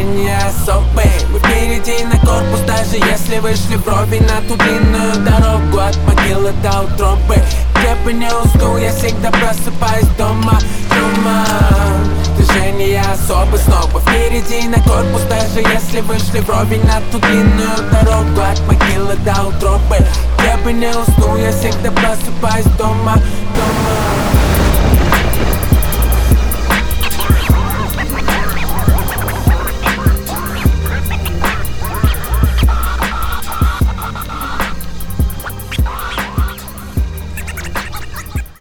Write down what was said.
движения особые. Мы впереди на корпус, даже если вышли вровень на ту длинную дорогу от могилы до утробы. Где бы не усну, я всегда просыпаюсь дома. Движения особо снова впереди на корпус, даже если вышли вровень на ту длинную дорогу от могилы до утробы. Где бы не усну, я всегда просыпаюсь дома.